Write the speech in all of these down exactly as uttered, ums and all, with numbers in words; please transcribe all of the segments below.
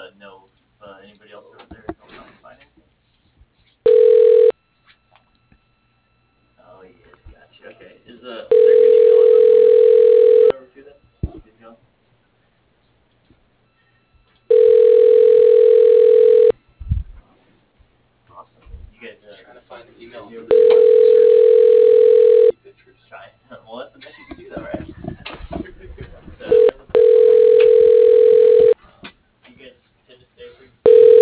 uh, know if uh, anybody else over there is helping out with financing. Oh, he is. Gotcha. Okay. Is uh, is there a good email address over to then? Good to go. Awesome. You guys uh, Trying to find the email. you For guys this do surgeon. Pictures. try. Well, that's the best you can do, though, right? It's, uh, you guys tend to stay pretty.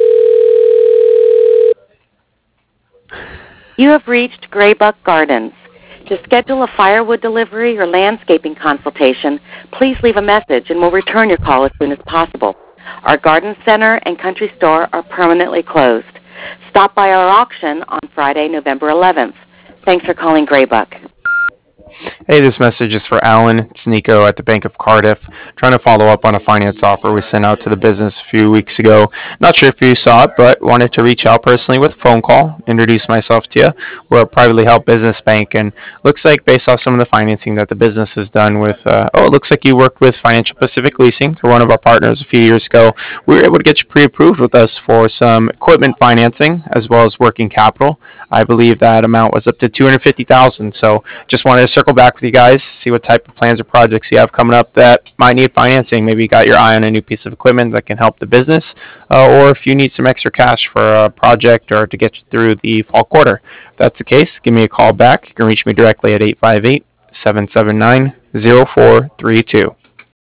You have reached Graybuck Gardens. To schedule a firewood delivery or landscaping consultation, please leave a message and we'll return your call as soon as possible. Our garden center and country store are permanently closed. Stop by our auction on Friday, November eleventh. Thanks for calling Graybuck. Hey, this message is for Alan. It's Nico at the Bank of Cardiff, trying to follow up on a finance offer we sent out to the business a few weeks ago. Not sure if you saw it, but wanted to reach out personally with a phone call, introduce myself to you. We're a privately held business bank, and looks like based off some of the financing that the business has done with, uh, oh, it looks like you worked with Financial Pacific Leasing. They're one of our partners a few years ago. We were able to get you pre-approved with us for some equipment financing as well as working capital. I believe that amount was up to two hundred fifty thousand dollars. So just wanted to circle back with you guys, see what type of plans or projects you have coming up that might need financing. Maybe you got your eye on a new piece of equipment that can help the business, uh, or if you need some extra cash for a project or to get you through the fall quarter. If that's the case, give me a call back. You can reach me directly at eight five eight, seven seven nine, zero four three two.